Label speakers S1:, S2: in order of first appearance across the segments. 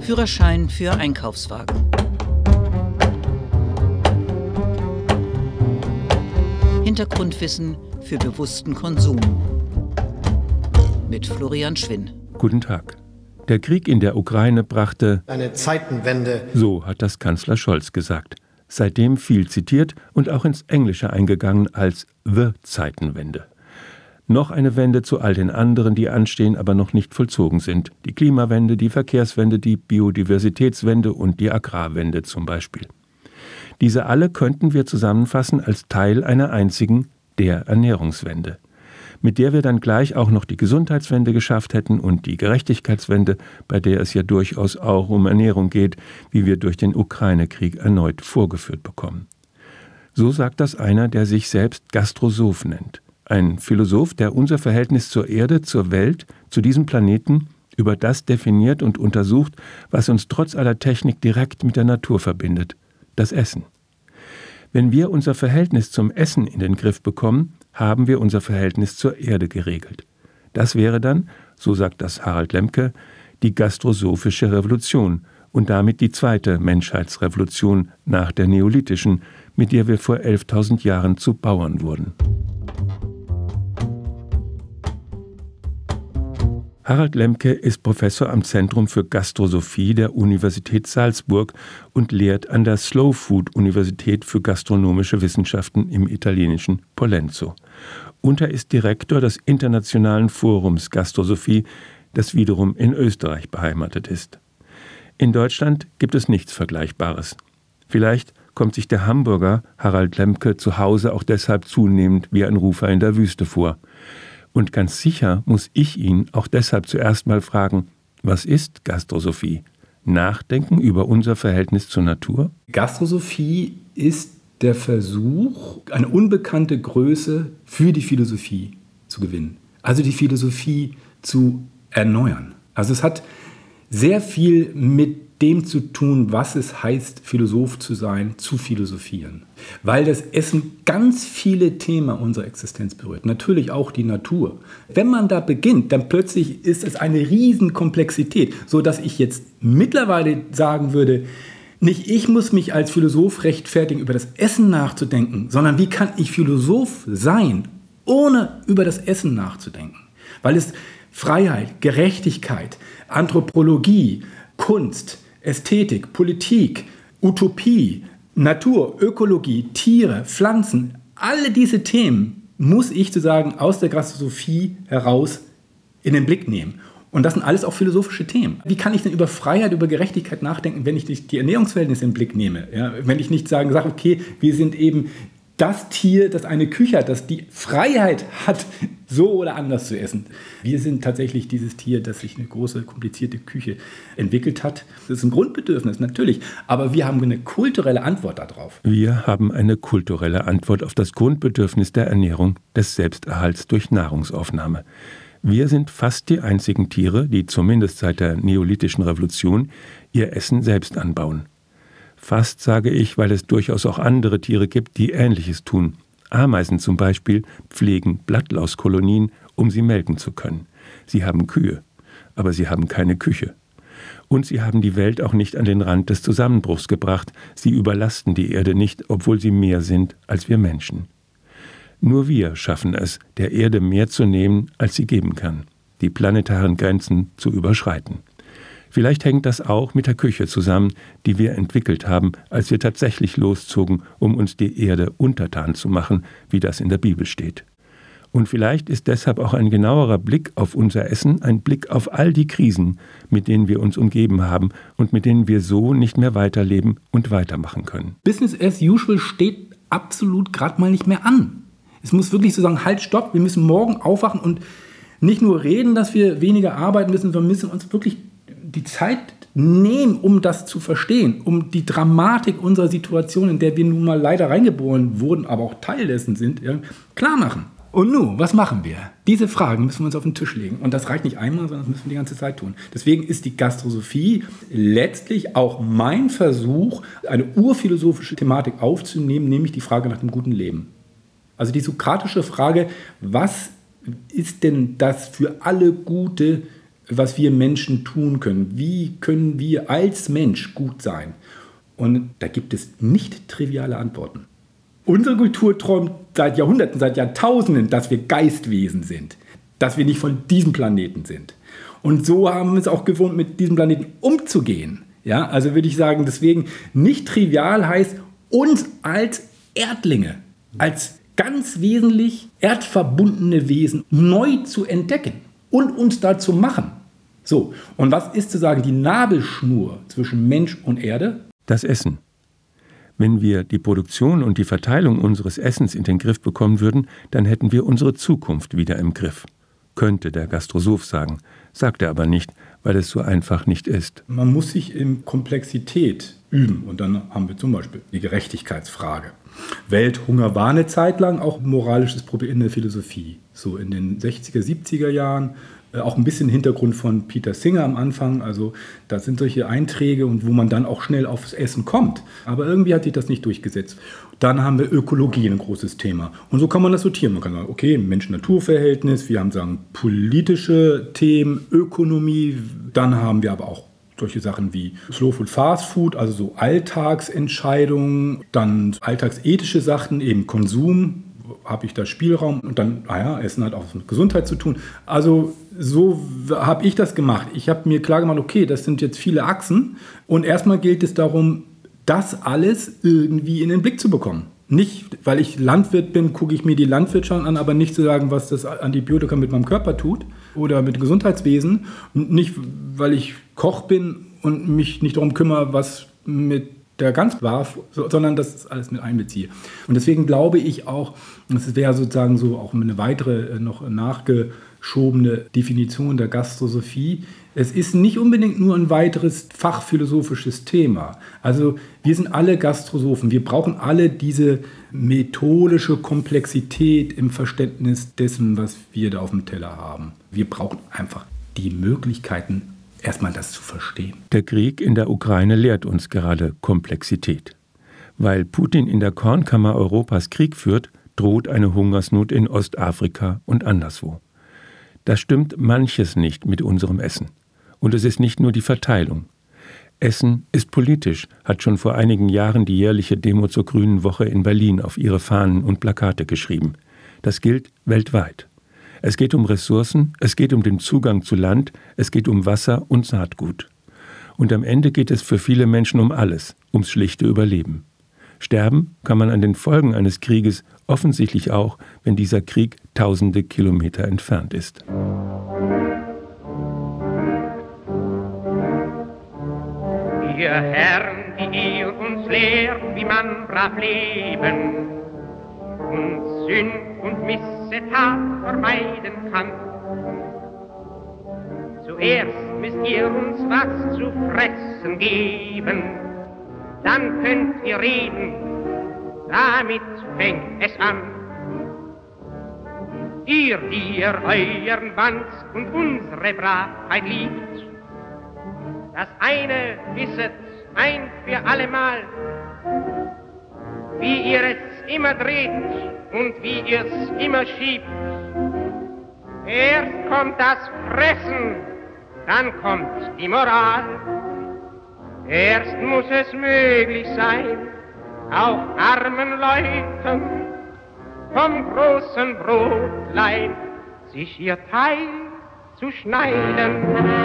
S1: Führerschein für Einkaufswagen. Hintergrundwissen für bewussten Konsum. Mit Florian Schwinn.
S2: Guten Tag. Der Krieg in der Ukraine brachte
S3: eine Zeitenwende.
S2: So hat das Kanzler Scholz gesagt. Seitdem viel zitiert und auch ins Englische eingegangen als The Zeitenwende. Noch eine Wende zu all den anderen, die anstehen, aber noch nicht vollzogen sind. Die Klimawende, die Verkehrswende, die Biodiversitätswende und die Agrarwende zum Beispiel. Diese alle könnten wir zusammenfassen als Teil einer einzigen, der Ernährungswende, mit der wir dann gleich auch noch die Gesundheitswende geschafft hätten und die Gerechtigkeitswende, bei der es ja durchaus auch um Ernährung geht, wie wir durch den Ukraine-Krieg erneut vorgeführt bekommen. So sagt das einer, der sich selbst Gastrosoph nennt. Ein Philosoph, der unser Verhältnis zur Erde, zur Welt, zu diesem Planeten über das definiert und untersucht, was uns trotz aller Technik direkt mit der Natur verbindet, das Essen. Wenn wir unser Verhältnis zum Essen in den Griff bekommen, haben wir unser Verhältnis zur Erde geregelt. Das wäre dann, so sagt das Harald Lemke, die gastrosophische Revolution und damit die zweite Menschheitsrevolution nach der neolithischen, mit der wir vor 11.000 Jahren zu Bauern wurden. Harald Lemke ist Professor am Zentrum für Gastrosophie der Universität Salzburg und lehrt an der Slow Food Universität für gastronomische Wissenschaften im italienischen Pollenzo. Und er ist Direktor des Internationalen Forums Gastrosophie, das wiederum in Österreich beheimatet ist. In Deutschland gibt es nichts Vergleichbares. Vielleicht kommt sich der Hamburger Harald Lemke zu Hause auch deshalb zunehmend wie ein Rufer in der Wüste vor. Und ganz sicher muss ich ihn auch deshalb zuerst mal fragen, was ist Gastrosophie? Nachdenken über unser Verhältnis zur Natur?
S4: Gastrosophie ist der Versuch, eine unbekannte Größe für die Philosophie zu gewinnen. Also die Philosophie zu erneuern. Also es hat sehr viel mit dem zu tun, was es heißt, Philosoph zu sein, zu philosophieren. Weil das Essen ganz viele Themen unserer Existenz berührt. Natürlich auch die Natur. Wenn man da beginnt, dann plötzlich ist es eine Riesenkomplexität, sodass ich jetzt mittlerweile sagen würde, nicht ich muss mich als Philosoph rechtfertigen, über das Essen nachzudenken, sondern wie kann ich Philosoph sein, ohne über das Essen nachzudenken? Weil es Freiheit, Gerechtigkeit, Anthropologie, Kunst, Ästhetik, Politik, Utopie, Natur, Ökologie, Tiere, Pflanzen, alle diese Themen muss ich sozusagen aus der Gastrosophie heraus in den Blick nehmen. Und das sind alles auch philosophische Themen. Wie kann ich denn über Freiheit, über Gerechtigkeit nachdenken, wenn ich nicht die Ernährungsverhältnisse in den Blick nehme? Ja, wenn ich nicht sage, okay, wir sind eben das Tier, das eine Küche hat, das die Freiheit hat, so oder anders zu essen. Wir sind tatsächlich dieses Tier, das sich eine große, komplizierte Küche entwickelt hat. Das ist ein Grundbedürfnis, natürlich, aber wir haben eine kulturelle Antwort darauf.
S2: Wir haben eine kulturelle Antwort auf das Grundbedürfnis der Ernährung, des Selbsterhalts durch Nahrungsaufnahme. Wir sind fast die einzigen Tiere, die zumindest seit der neolithischen Revolution ihr Essen selbst anbauen. Fast sage ich, weil es durchaus auch andere Tiere gibt, die Ähnliches tun. Ameisen zum Beispiel pflegen Blattlauskolonien, um sie melken zu können. Sie haben Kühe, aber sie haben keine Küche. Und sie haben die Welt auch nicht an den Rand des Zusammenbruchs gebracht. Sie überlasten die Erde nicht, obwohl sie mehr sind als wir Menschen. Nur wir schaffen es, der Erde mehr zu nehmen, als sie geben kann, die planetaren Grenzen zu überschreiten. Vielleicht hängt das auch mit der Küche zusammen, die wir entwickelt haben, als wir tatsächlich loszogen, um uns die Erde untertan zu machen, wie das in der Bibel steht. Und vielleicht ist deshalb auch ein genauerer Blick auf unser Essen ein Blick auf all die Krisen, mit denen wir uns umgeben haben und mit denen wir so nicht mehr weiterleben und weitermachen können.
S4: Business as usual steht absolut gerade mal nicht mehr an. Es muss wirklich so sagen, halt, stopp, wir müssen morgen aufwachen und nicht nur reden, dass wir weniger arbeiten müssen, sondern müssen uns wirklich die Zeit nehmen, um das zu verstehen, um die Dramatik unserer Situation, in der wir nun mal leider reingeboren wurden, aber auch Teil dessen sind, klar machen. Und nun, was machen wir? Diese Fragen müssen wir uns auf den Tisch legen. Und das reicht nicht einmal, sondern das müssen wir die ganze Zeit tun. Deswegen ist die Gastrosophie letztlich auch mein Versuch, eine urphilosophische Thematik aufzunehmen, nämlich die Frage nach dem guten Leben. Also die sokratische Frage, was ist denn das für alle Gute, was wir Menschen tun können. Wie können wir als Mensch gut sein? Und da gibt es nicht triviale Antworten. Unsere Kultur träumt seit Jahrhunderten, seit Jahrtausenden, dass wir Geistwesen sind, dass wir nicht von diesem Planeten sind. Und so haben wir es auch gewohnt, mit diesem Planeten umzugehen. Ja, also würde ich sagen, deswegen nicht trivial heißt, uns als Erdlinge, als ganz wesentlich erdverbundene Wesen neu zu entdecken und uns da zu machen. So, und was ist zu sagen die Nabelschnur zwischen Mensch und Erde?
S2: Das Essen. Wenn wir die Produktion und die Verteilung unseres Essens in den Griff bekommen würden, dann hätten wir unsere Zukunft wieder im Griff. Könnte der Gastrosoph sagen, sagt er aber nicht, weil es so einfach nicht ist.
S4: Man muss sich in Komplexität üben. Und dann haben wir zum Beispiel die Gerechtigkeitsfrage. Welthunger war eine Zeit lang auch ein moralisches Problem in der Philosophie. So in den 60er, 70er Jahren, auch ein bisschen Hintergrund von Peter Singer am Anfang. Also da sind solche Einträge und wo man dann auch schnell aufs Essen kommt. Aber irgendwie hat sich das nicht durchgesetzt. Dann haben wir Ökologie, ein großes Thema. Und so kann man das sortieren. Man kann sagen, okay, Mensch-Natur-Verhältnis, wir haben sagen politische Themen, Ökonomie. Dann haben wir aber auch solche Sachen wie Slow Food, Fast Food, also so Alltagsentscheidungen, dann alltagsethische Sachen, eben Konsum. Habe ich da Spielraum? Und dann, Essen hat auch was mit Gesundheit zu tun. Also so habe ich das gemacht. Ich habe mir klar gemacht, okay, das sind jetzt viele Achsen. Und erstmal gilt es darum, das alles irgendwie in den Blick zu bekommen. Nicht, weil ich Landwirt bin, gucke ich mir die Landwirtschaft an, aber nicht zu sagen, was das Antibiotika mit meinem Körper tut oder mit Gesundheitswesen. Und nicht, weil ich Koch bin und mich nicht darum kümmere, was mit der Gans war, sondern das alles mit einbeziehe. Und deswegen glaube ich auch, das wäre sozusagen so auch eine weitere, noch nachgeschobene Definition der Gastrosophie. Es ist nicht unbedingt nur ein weiteres fachphilosophisches Thema. Also wir sind alle Gastrosophen. Wir brauchen alle diese methodische Komplexität im Verständnis dessen, was wir da auf dem Teller haben. Wir brauchen einfach die Möglichkeiten, erstmal das zu verstehen.
S2: Der Krieg in der Ukraine lehrt uns gerade Komplexität. Weil Putin in der Kornkammer Europas Krieg führt, droht eine Hungersnot in Ostafrika und anderswo. Da stimmt manches nicht mit unserem Essen. Und es ist nicht nur die Verteilung. Essen ist politisch, hat schon vor einigen Jahren die jährliche Demo zur Grünen Woche in Berlin auf ihre Fahnen und Plakate geschrieben. Das gilt weltweit. Es geht um Ressourcen, es geht um den Zugang zu Land, es geht um Wasser und Saatgut. Und am Ende geht es für viele Menschen um alles, ums schlichte Überleben. Sterben kann man an den Folgen eines Krieges offensichtlich auch, wenn dieser Krieg tausende Kilometer entfernt ist.
S3: Ihr Herren, die ihr uns lehrt, wie man brav leben und Sünd und Missetat vermeiden kann. Zuerst müsst ihr uns was zu fressen geben, dann könnt ihr reden, damit fängt es an. Ihr, die ihr euren Wand und unsere Bravheit liebt, das eine wisset ein für allemal, wie ihr es immer dreht und wie ihr es immer schiebt. Erst kommt das Fressen, dann kommt die Moral. Erst muss es möglich sein, auch armen Leuten vom großen Brotlein sich ihr Teil zu schneiden.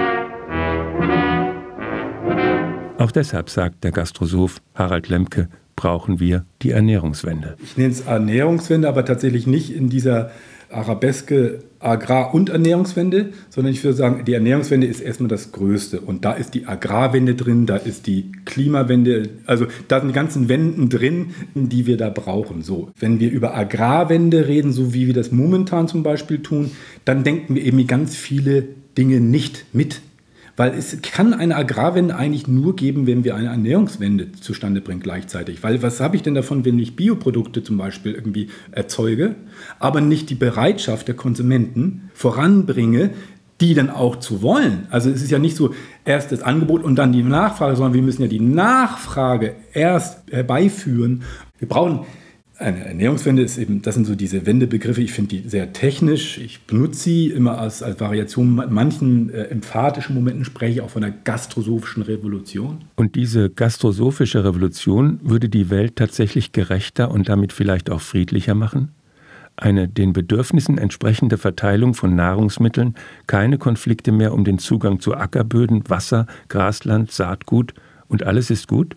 S2: Auch deshalb, sagt der Gastrosoph Harald Lemke, brauchen wir die Ernährungswende.
S4: Ich nenne es Ernährungswende, aber tatsächlich nicht in dieser Arabeske Agrar- und Ernährungswende, sondern ich würde sagen, die Ernährungswende ist erstmal das Größte. Und da ist die Agrarwende drin, da ist die Klimawende, also da sind die ganzen Wenden drin, die wir da brauchen. So, wenn wir über Agrarwende reden, so wie wir das momentan zum Beispiel tun, dann denken wir eben ganz viele Dinge nicht mit. Weil es kann eine Agrarwende eigentlich nur geben, wenn wir eine Ernährungswende zustande bringen gleichzeitig. Weil was habe ich denn davon, wenn ich Bioprodukte zum Beispiel irgendwie erzeuge, aber nicht die Bereitschaft der Konsumenten voranbringe, die dann auch zu wollen. Also es ist ja nicht so erst das Angebot und dann die Nachfrage, sondern wir müssen ja die Nachfrage erst herbeiführen. Wir brauchen Eine Ernährungswende ist eben, das sind so diese Wendebegriffe, ich finde die sehr technisch, ich benutze sie immer als Variation. In manchen emphatischen Momenten spreche ich auch von einer gastrosophischen Revolution.
S2: Und diese gastrosophische Revolution würde die Welt tatsächlich gerechter und damit vielleicht auch friedlicher machen? Eine den Bedürfnissen entsprechende Verteilung von Nahrungsmitteln, keine Konflikte mehr um den Zugang zu Ackerböden, Wasser, Grasland, Saatgut und alles ist gut?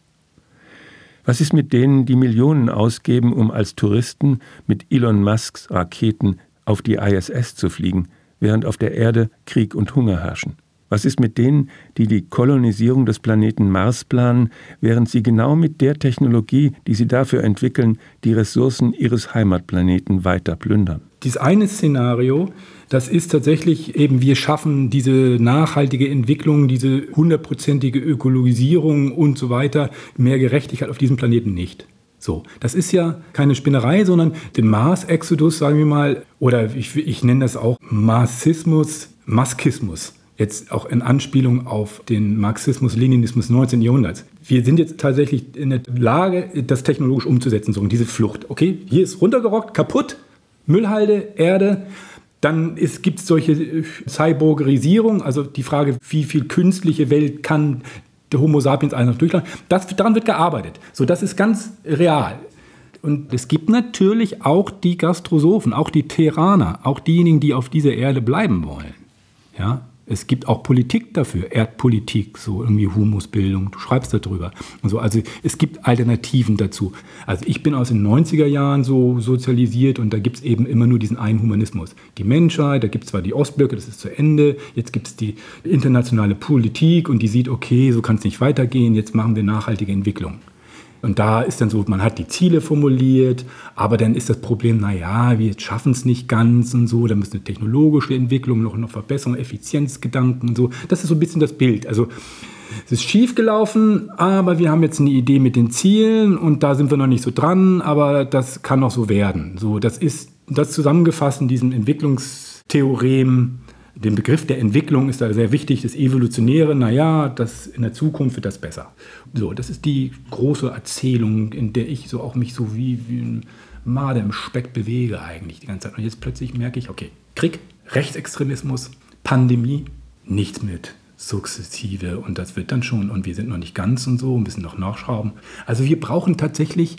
S2: Was ist mit denen, die Millionen ausgeben, um als Touristen mit Elon Musks Raketen auf die ISS zu fliegen, während auf der Erde Krieg und Hunger herrschen? Was ist mit denen, die die Kolonisierung des Planeten Mars planen, während sie genau mit der Technologie, die sie dafür entwickeln, die Ressourcen ihres Heimatplaneten weiter plündern?
S4: Dieses eine Szenario, das ist tatsächlich eben, wir schaffen diese nachhaltige Entwicklung, diese 100%ige Ökologisierung und so weiter, mehr Gerechtigkeit auf diesem Planeten nicht. So, das ist ja keine Spinnerei, sondern den Mars-Exodus, sagen wir mal, oder ich nenne das auch Marxismus, Maskismus. Jetzt auch in Anspielung auf den Marxismus-Leninismus 19. Jahrhunderts. Wir sind jetzt tatsächlich in der Lage, das technologisch umzusetzen, so diese Flucht. Okay, hier ist runtergerockt, kaputt, Müllhalde, Erde. Dann gibt es solche Cyborgerisierung, also die Frage, wie viel künstliche Welt kann der Homo sapiens eigentlich noch durchlaufen. Daran wird gearbeitet. So, das ist ganz real. Und es gibt natürlich auch die Gastrosophen, auch die Terraner, auch diejenigen, die auf dieser Erde bleiben wollen. Ja? Es gibt auch Politik dafür, Erdpolitik, so irgendwie Humusbildung, du schreibst darüber. Und so, also es gibt Alternativen dazu. Also ich bin aus den 90er Jahren so sozialisiert und da gibt es eben immer nur diesen einen Humanismus. Die Menschheit, da gibt es zwar die Ostblöcke, das ist zu Ende, jetzt gibt es die internationale Politik und die sieht, okay, so kann es nicht weitergehen, jetzt machen wir nachhaltige Entwicklung. Und da ist dann so, man hat die Ziele formuliert, aber dann ist das Problem, naja, wir schaffen es nicht ganz und so, da müssen eine technologische Entwicklung, noch Verbesserung, Effizienzgedanken und so. Das ist so ein bisschen das Bild. Also es ist schief gelaufen, aber wir haben jetzt eine Idee mit den Zielen und da sind wir noch nicht so dran, aber das kann noch so werden. So, das ist das zusammengefasst in diesem Entwicklungstheorem. Der Begriff der Entwicklung ist da sehr wichtig, das Evolutionäre, naja, in der Zukunft wird das besser. So, das ist die große Erzählung, in der ich so auch mich so wie ein Marder im Speck bewege eigentlich die ganze Zeit. Und jetzt plötzlich merke ich, okay, Krieg, Rechtsextremismus, Pandemie, nichts mit sukzessive und das wird dann schon und wir sind noch nicht ganz und so, müssen noch nachschrauben. Also wir brauchen tatsächlich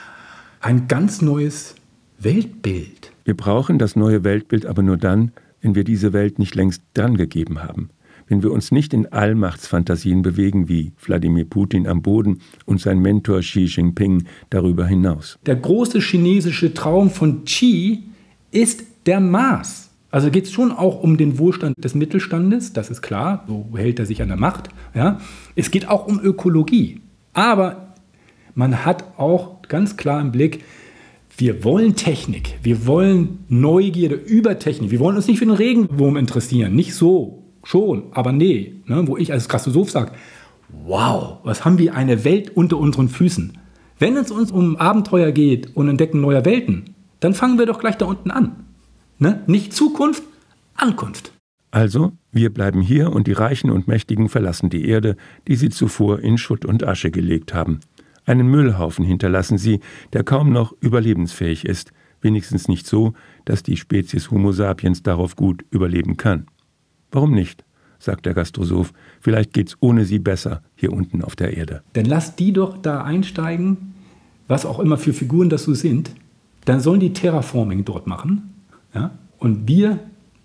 S4: ein ganz neues Weltbild.
S2: Wir brauchen das neue Weltbild aber nur dann, wenn wir diese Welt nicht längst drangegeben haben, wenn wir uns nicht in Allmachtsfantasien bewegen wie Wladimir Putin am Boden und sein Mentor Xi Jinping darüber hinaus.
S4: Der große chinesische Traum von Xi ist der Mars. Also geht es schon auch um den Wohlstand des Mittelstandes, das ist klar, so hält er sich an der Macht. Ja. Es geht auch um Ökologie, aber man hat auch ganz klar im Blick, wir wollen Technik, wir wollen Neugierde über Technik, wir wollen uns nicht für den Regenwurm interessieren, nicht so, schon, aber nee, ne, wo ich als Gastrosoph sage, wow, was haben wir eine Welt unter unseren Füßen. Wenn es uns um Abenteuer geht und Entdecken neuer Welten, dann fangen wir doch gleich da unten an. Ne? Nicht Zukunft, Ankunft.
S2: Also, wir bleiben hier und die Reichen und Mächtigen verlassen die Erde, die sie zuvor in Schutt und Asche gelegt haben. Einen Müllhaufen hinterlassen sie, der kaum noch überlebensfähig ist, wenigstens nicht so, dass die Spezies Homo sapiens darauf gut überleben kann. Warum nicht, sagt der Gastrosoph, vielleicht geht's ohne sie besser hier unten auf der Erde.
S4: Dann lass die doch da einsteigen, was auch immer für Figuren das so sind, dann sollen die Terraforming dort machen, ja? Und wir,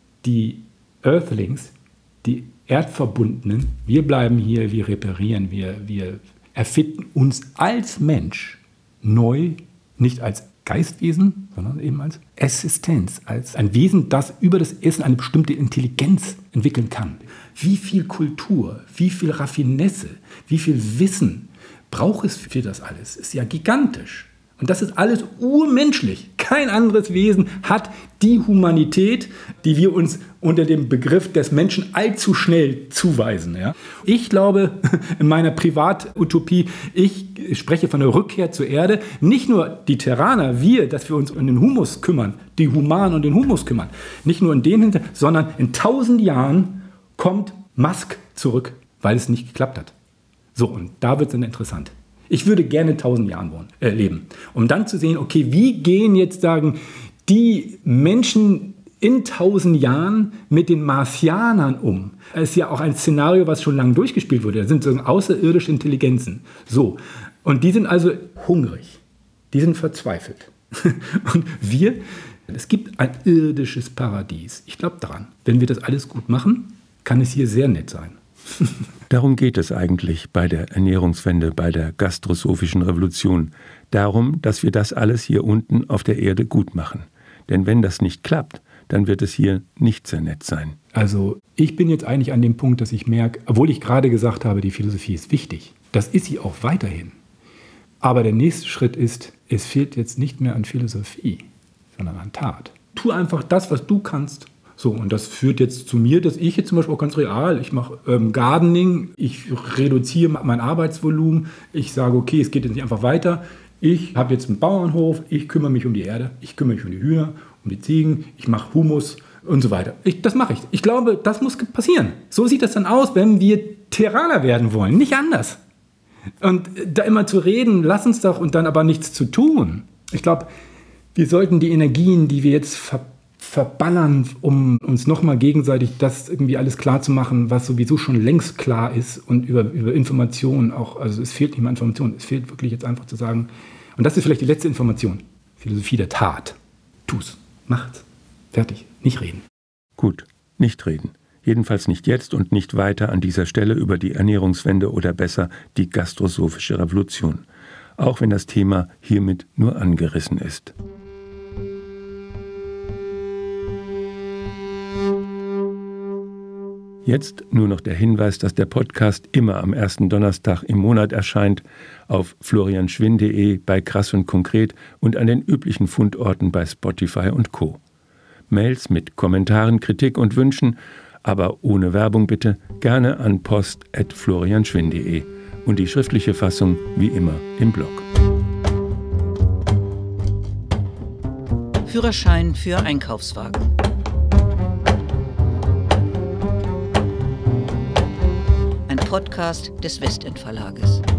S4: die Earthlings, die Erdverbundenen, wir bleiben hier, wir reparieren, wir erfinden uns als Mensch neu, nicht als Geistwesen, sondern eben als Existenz, als ein Wesen, das über das Essen eine bestimmte Intelligenz entwickeln kann. Wie viel Kultur, wie viel Raffinesse, wie viel Wissen braucht es für das alles? Ist ja gigantisch. Und das ist alles urmenschlich. Kein anderes Wesen hat die Humanität, die wir uns unter dem Begriff des Menschen allzu schnell zuweisen. Ja? Ich glaube, in meiner Privatutopie, ich spreche von der Rückkehr zur Erde, nicht nur die Terraner, dass wir uns um den Humus kümmern, die Humanen und den Humus kümmern, nicht nur in dem Hintergrund, sondern in 1000 Jahren kommt Musk zurück, weil es nicht geklappt hat. So, und da wird es dann interessant. Ich würde gerne 1000 Jahren leben, um dann zu sehen, okay, wie gehen jetzt, die Menschen in 1000 Jahren mit den Martianern um? Es ist ja auch ein Szenario, was schon lange durchgespielt wurde. Da sind so außerirdische Intelligenzen. So. Und die sind also hungrig. Die sind verzweifelt. Und es gibt ein irdisches Paradies. Ich glaube daran. Wenn wir das alles gut machen, kann es hier sehr nett sein.
S2: Darum geht es eigentlich bei der Ernährungswende, bei der gastrosophischen Revolution. Darum, dass wir das alles hier unten auf der Erde gut machen. Denn wenn das nicht klappt, dann wird es hier nicht sehr nett sein.
S4: Also ich bin jetzt eigentlich an dem Punkt, dass ich merke, obwohl ich gerade gesagt habe, die Philosophie ist wichtig, das ist sie auch weiterhin. Aber der nächste Schritt ist, es fehlt jetzt nicht mehr an Philosophie, sondern an Tat. Tu einfach das, was du kannst. So, und das führt jetzt zu mir, dass ich jetzt zum Beispiel auch ganz real, ich mache Gardening, ich reduziere mein Arbeitsvolumen, ich sage, okay, es geht jetzt nicht einfach weiter. Ich habe jetzt einen Bauernhof, ich kümmere mich um die Erde, ich kümmere mich um die Hühner, um die Ziegen, ich mache Humus und so weiter. Das mache ich. Ich glaube, das muss passieren. So sieht das dann aus, wenn wir Terraner werden wollen, nicht anders. Und da immer zu reden, lass uns doch, und dann aber nichts zu tun. Ich glaube, wir sollten die Energien, die wir jetzt verballern, um uns nochmal gegenseitig das irgendwie alles klar zu machen, was sowieso schon längst klar ist, und über Informationen auch, also es fehlt nicht mehr Information, es fehlt wirklich jetzt einfach zu sagen, und das ist vielleicht die letzte Information, Philosophie der Tat. Tu's, macht's, fertig, nicht reden.
S2: Gut, nicht reden. Jedenfalls nicht jetzt und nicht weiter an dieser Stelle über die Ernährungswende oder besser die gastrosophische Revolution. Auch wenn das Thema hiermit nur angerissen ist. Jetzt nur noch der Hinweis, dass der Podcast immer am ersten Donnerstag im Monat erscheint, auf florianschwinn.de, bei Krass und Konkret und an den üblichen Fundorten bei Spotify und Co. Mails mit Kommentaren, Kritik und Wünschen, aber ohne Werbung bitte, gerne an post@florianschwinn.de und die schriftliche Fassung wie immer im Blog.
S1: Führerschein für Einkaufswagen. Ein Podcast des Westend Verlages.